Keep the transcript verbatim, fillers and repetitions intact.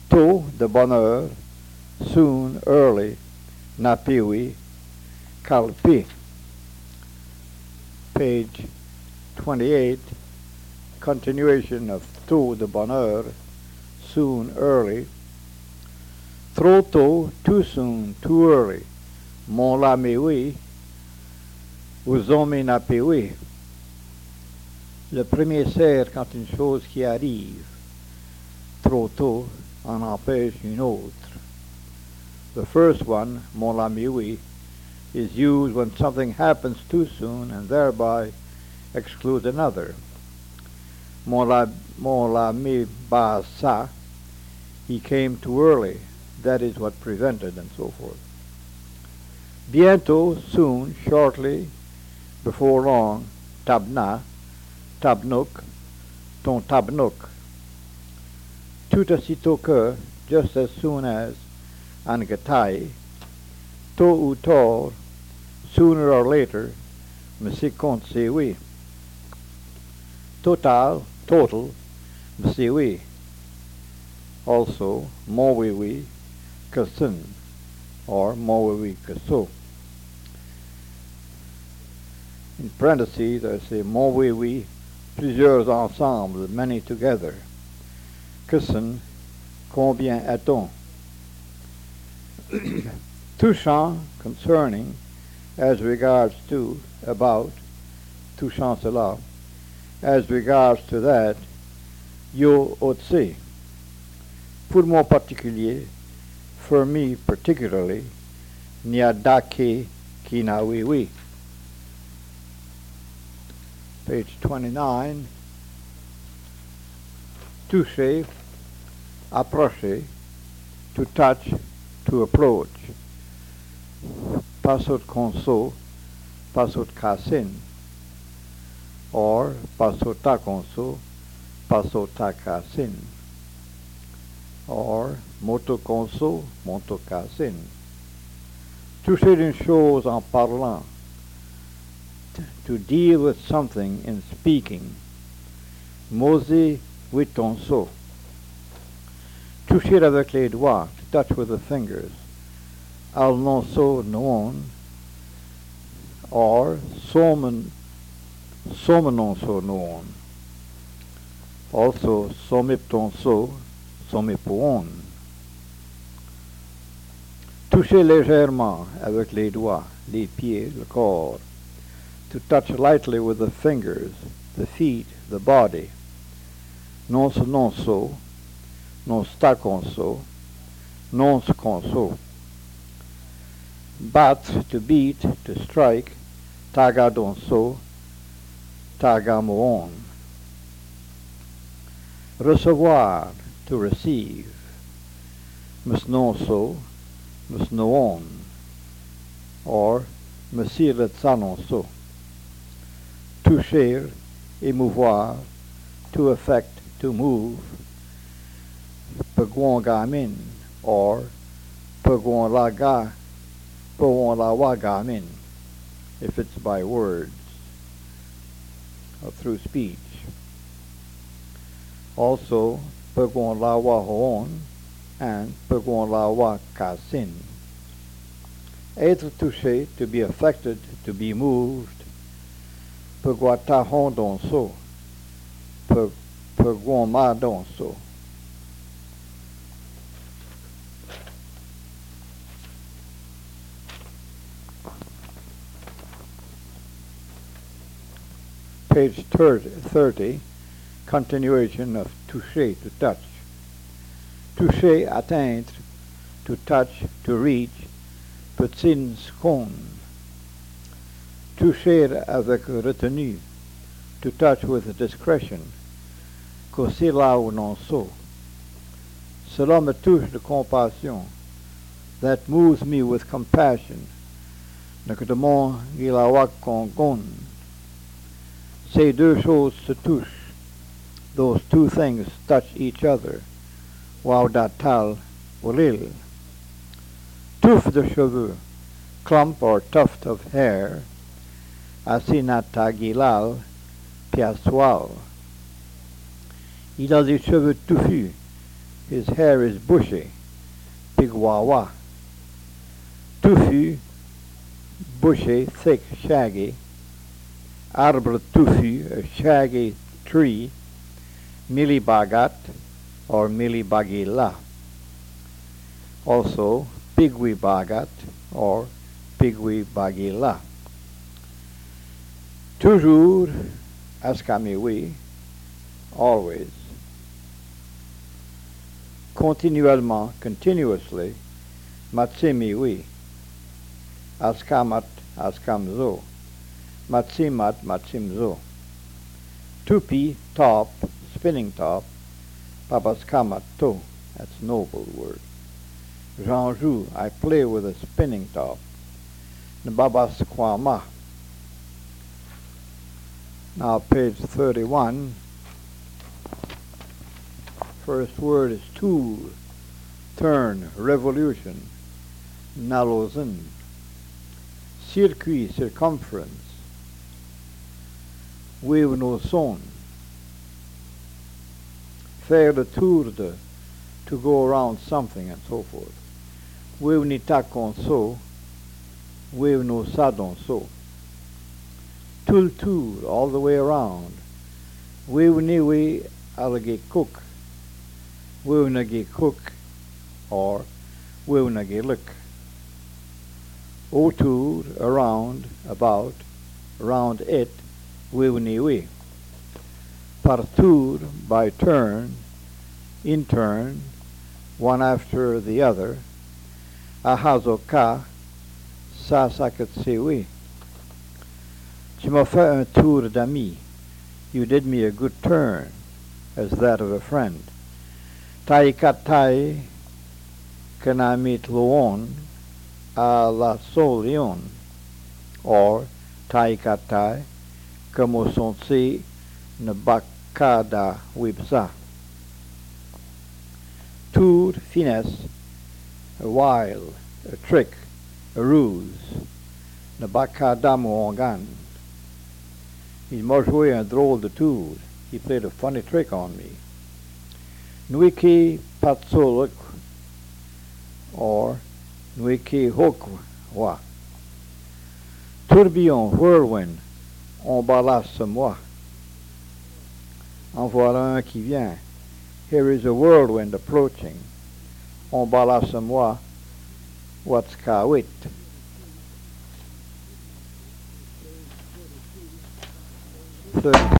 Tôt, de bonne heure, soon, early, napiwi, kalpi. Page twenty-eight, continuation of tôt, de bonne heure, soon, early. Trop tôt, too soon, too early. Mon la mewi, uzome napiwi. Le premier sert quand une chose qui arrive trop tôt en empêche une autre. The first one, mon la mewi, is used when something happens too soon and thereby excludes another. Mon la, mon la mi ba sa, he came too early. That is what prevented, and so forth. Bientôt, soon, shortly, before long, tabna, tabnook, ton tabnook. Tout aussitôt que, just as soon as, angatai, tôt ou tard, sooner or later, m'si compte c'est oui. Total, total, m'si oui. Also, mon oui oui, que sun, or mon oui oui que so. In parentheses, I say mon oui oui, plusieurs ensemble, many together. Que sun, combien a-t-on? Touchant, concerning, as regards to, about, touchant cela, as regards to that, yo otse. Pour mon particulier, for me particularly, niadake kinawiwi. Page twenty-nine. Toucher, approcher, to touch, to approach. Pasot konso, pasot kasin, or pasota konso, pasota kasin, or moto konso, moto kasin. Toucher une chose en parlant, to deal with something in speaking. Mosi witonso. Toucher avec les doigts, to touch with the fingers. Al non so noon, or somen, somenon so noon. Also, somipton so, somipoon. Toucher légèrement avec les doigts, les pieds, le corps. To touch lightly with the fingers, the feet, the body. Non so, non so, non sta con so, non s con so. Bat, to beat, to strike, taga don so, taga moon. Recevoir, to receive. Mus non so, mus noon. Or, monsieur le sanon so. Toucher, émouvoir, to affect, to move. Pagwan gamin, or pagwan la ga, pagwan la wa gamin, if it's by words or through speech. Also, pagwan la wa hoon and pagwan la wa kasin. Être touché, to be affected, to be moved. Pagwa ta hon don so, pagwan ma don so. Page thirty, continuation of toucher, to touch. Toucher, atteindre, to touch, to reach, petit scone. Toucher avec retenue, to touch with discretion. Qu'aussi là ou non so. Cela me touche de compassion. That moves me with compassion. Ne que de mon gilawak kongon. Ces deux choses se touchent. Those two things touch each other. Waudatal ulil. Touffe de cheveux, clump or tuft of hair. Asinata gilal, piaswal. Il a des cheveux touffus, His hair is bushy, big wawa. Touffu, bushy, thick, shaggy. Arbre touffu, a shaggy tree. Milibagat or milibagila. Also, pigwi bagat or pigwi bagila. Toujours, askamiwi, always. Continuellement, continuously, matsimiwi. Askamat, askamzo. Matsimat, matsimzo. Tupi, top, spinning top. Papaskamat to, that's noble word. J'en I play with a spinning top. Nababaskwama. Now page thirty-one. First word is tour, turn, revolution. Nalozen. Circuit, circumference. Wave no son. Faire le tour de, to go around something and so forth. Wave ni takon so. Wave no sadon so. Tul tour, all the way around. Wave ni we alage cook. Wave nage cook or wave nage look. Autour, around, about, around it, wave ni we. Partour, by turn, in turn, one after the other. Ahazoka, ça, ça que c'est oui. Tu m'as fait un tour d'ami. You did me a good turn, as that of a friend. Taikatai, kanamit luon, a la solion. Or, taikatai, como son si, nebakada wibza. Tour, finesse, a wile, a trick, a ruse. Nebakada muongan. Il m'a joué un drôle de tour. He played a funny trick on me. Nuiki patsoluk, or Nuiki hokwa. Tourbillon, whirlwind, on balasse moi. En voilà un qui vient. Here is a whirlwind approaching. On balasse moi. What's kawit? thirty